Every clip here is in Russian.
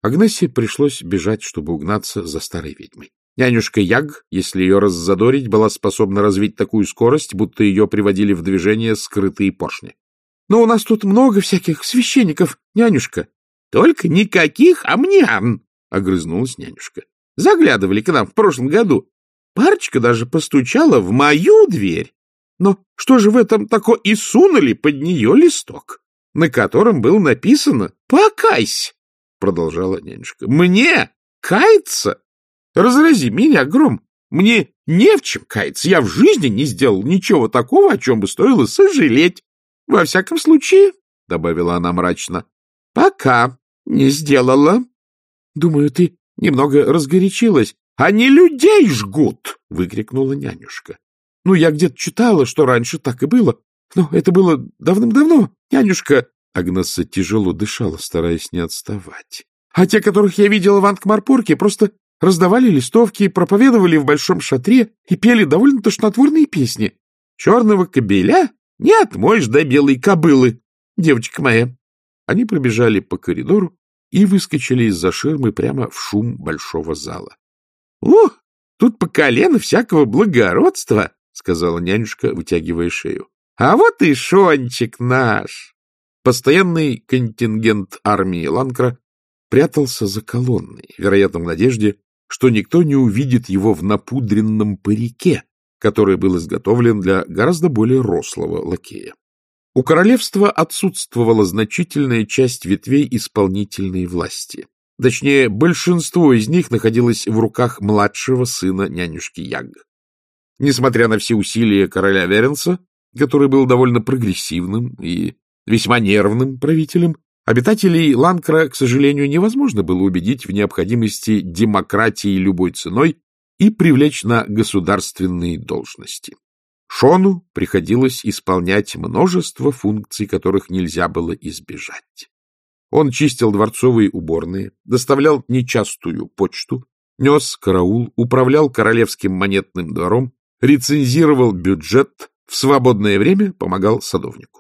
Агнессе пришлось бежать, чтобы угнаться за старой ведьмой. Нянюшка Яг, если ее раззадорить, была способна развить такую скорость, будто ее приводили в движение скрытые поршни. — Но у нас тут много всяких священников, нянюшка. — Только никаких амнян, — огрызнулась нянюшка. — Заглядывали к нам в прошлом году. Парочка даже постучала в мою дверь. Но что же в этом такое? И сунули под нее листок, на котором было написано «Покайся», — продолжала нянюшка. — Мне каяться? Разрази меня, гром. Мне не в чем каяться. Я в жизни не сделал ничего такого, о чем бы стоило сожалеть. Во всяком случае, — добавила она мрачно, — пока не сделала. Думаю, ты немного разгорячилась. — Они людей жгут! — выкрикнула нянюшка. — Ну, я где-то читала, что раньше так и было. Но это было давным-давно, нянюшка. Агнесса тяжело дышала, стараясь не отставать. А те, которых я видела в Анкмарпорке, просто раздавали листовки, проповедовали в большом шатре и пели довольно тошнотворные песни. Черного кобеля не отмоешь до белой кобылы, девочка моя. Они пробежали по коридору и выскочили из-за ширмы прямо в шум большого зала. — О, тут по колено всякого благородства, — сказала нянюшка, вытягивая шею. — А вот и Шончик наш. Постоянный контингент армии Ланкра прятался за колонной, вероятно, в надежде, что никто не увидит его в напудренном парике, который был изготовлен для гораздо более рослого лакея. У королевства отсутствовала значительная часть ветвей исполнительной власти. Точнее, большинство из них находилось в руках младшего сына нянюшки Яг. Несмотря на все усилия короля Веренса, который был довольно прогрессивным и весьма нервным правителем, обитателей Ланкра, к сожалению, невозможно было убедить в необходимости демократии любой ценой и привлечь на государственные должности. Шону приходилось исполнять множество функций, которых нельзя было избежать. Он чистил дворцовые уборные, доставлял нечастую почту, нес караул, управлял королевским монетным двором, рецензировал бюджет, в свободное время помогал садовнику.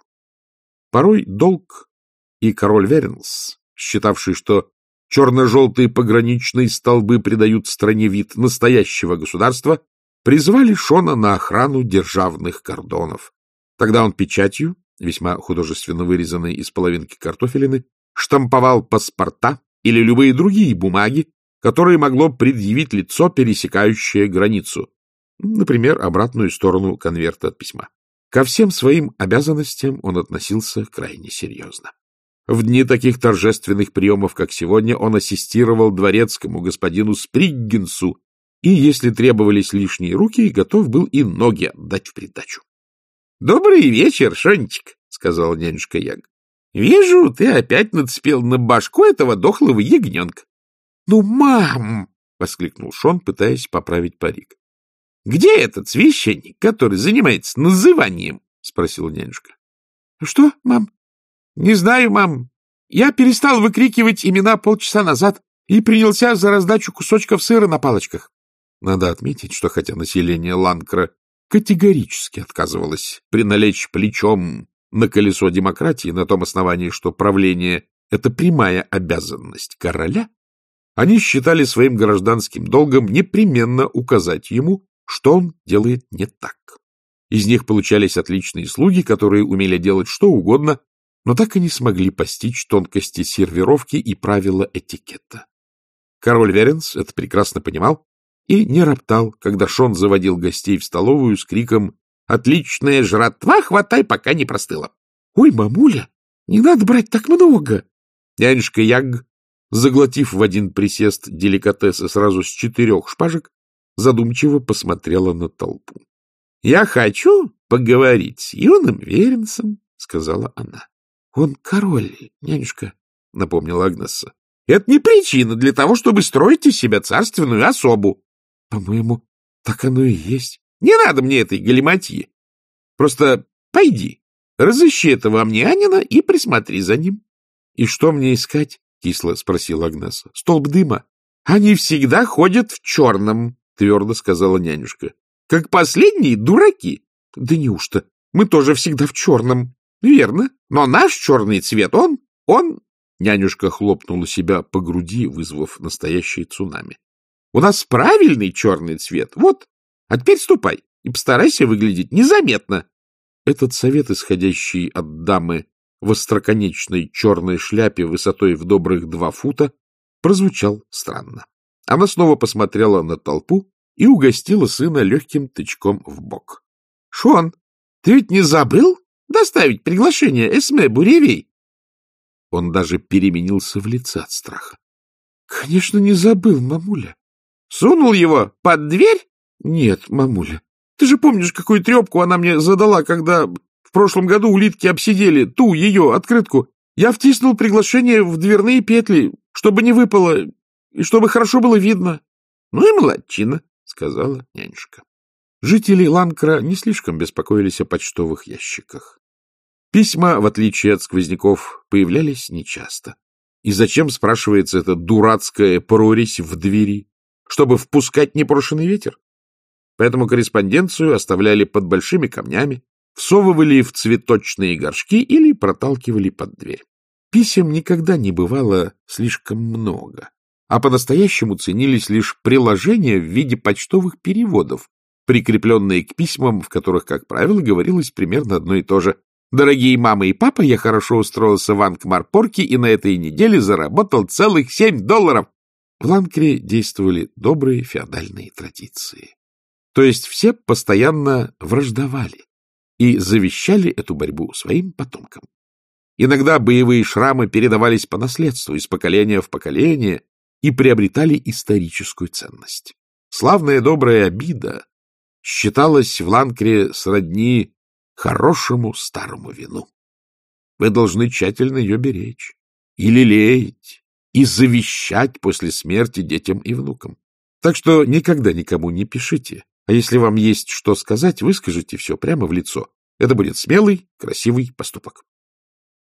Порой долг и король Веренс, считавший, что черно-желтые пограничные столбы придают стране вид настоящего государства, призвали Шона на охрану державных кордонов. Тогда он печатью, весьма художественно вырезанной из половинки картофелины, штамповал паспорта или любые другие бумаги, которые могло предъявить лицо, пересекающее границу, например, обратную сторону конверта от письма. Ко всем своим обязанностям он относился крайне серьезно. В дни таких торжественных приемов, как сегодня, он ассистировал дворецкому господину Сприггинсу и, если требовались лишние руки, готов был и ноги отдать в придачу. — Добрый вечер, Шончик, — сказала нянюшка Яг. — Вижу, ты опять нацепил на башку этого дохлого ягненка. — Ну, мам! — воскликнул Шон, пытаясь поправить парик. — Где этот священник, который занимается называнием? — спросила нянюшка. — Что, мам? — Не знаю, мам. Я перестал выкрикивать имена полчаса назад и принялся за раздачу кусочков сыра на палочках. Надо отметить, что хотя население Ланкра категорически отказывалось приналечь плечом на колесо демократии на том основании, что правление — это прямая обязанность короля, они считали своим гражданским долгом непременно указать ему, что он делает не так. Из них получались отличные слуги, которые умели делать что угодно, но так и не смогли постичь тонкости сервировки и правила этикета. Король Веренс это прекрасно понимал и не роптал, когда Шон заводил гостей в столовую с криком «Отличная жратва, хватай, пока не простыла!» «Ой, мамуля, не надо брать так много!» Нянюшка Яг, заглотив в один присест деликатесы сразу с 4 шпажек, задумчиво посмотрела на толпу. — Я хочу поговорить с юным Веренсом, — сказала она. — Он король, нянюшка, — напомнила Агнесса. — Это не причина для того, чтобы строить из себя царственную особу. — По-моему, так оно и есть. — Не надо мне этой галиматьи. Просто пойди, разыщи этого амнианина и присмотри за ним. — И что мне искать? — кисло спросила Агнесса. — Столб дыма. — Они всегда ходят в черном, — твердо сказала нянюшка. — Как последние дураки. — Да неужто? Мы тоже всегда в черном. — Верно. Но наш черный цвет, он Нянюшка хлопнула себя по груди, вызвав настоящее цунами. — У нас правильный черный цвет. Вот. А теперь ступай и постарайся выглядеть незаметно. Этот совет, исходящий от дамы в остроконечной черной шляпе высотой в добрых 2 фута, прозвучал странно. Она снова посмотрела на толпу и угостила сына легким тычком в бок. — Шон, ты ведь не забыл доставить приглашение Эсме Буревей? Он даже переменился в лице от страха. — Конечно, не забыл, мамуля. — Сунул его под дверь? — Нет, мамуля. Ты же помнишь, какую трепку она мне задала, когда в прошлом году улитки обсидели ту ее открытку. Я втиснул приглашение в дверные петли, чтобы не выпало и чтобы хорошо было видно. — Ну и молодчина, — сказала нянюшка. Жители Ланкра не слишком беспокоились о почтовых ящиках. Письма, в отличие от сквозняков, появлялись нечасто. И зачем, спрашивается, эта дурацкая прорезь в двери? Чтобы впускать непрошенный ветер? Поэтому корреспонденцию оставляли под большими камнями, всовывали в цветочные горшки или проталкивали под дверь. Писем никогда не бывало слишком много, а по-настоящему ценились лишь приложения в виде почтовых переводов, прикрепленные к письмам, в которых, как правило, говорилось примерно одно и то же. «Дорогие мама и папа, я хорошо устроился в Анкмар-Порке и на этой неделе заработал целых $7. В Ланкре действовали добрые феодальные традиции. То есть все постоянно враждовали и завещали эту борьбу своим потомкам. Иногда боевые шрамы передавались по наследству из поколения в поколение и приобретали историческую ценность. Славная добрая обида считалась в Ланкре сродни хорошему старому вину. Вы должны тщательно ее беречь и лелеять, и завещать после смерти детям и внукам. Так что никогда никому не пишите, а если вам есть что сказать, выскажите все прямо в лицо. Это будет смелый, красивый поступок.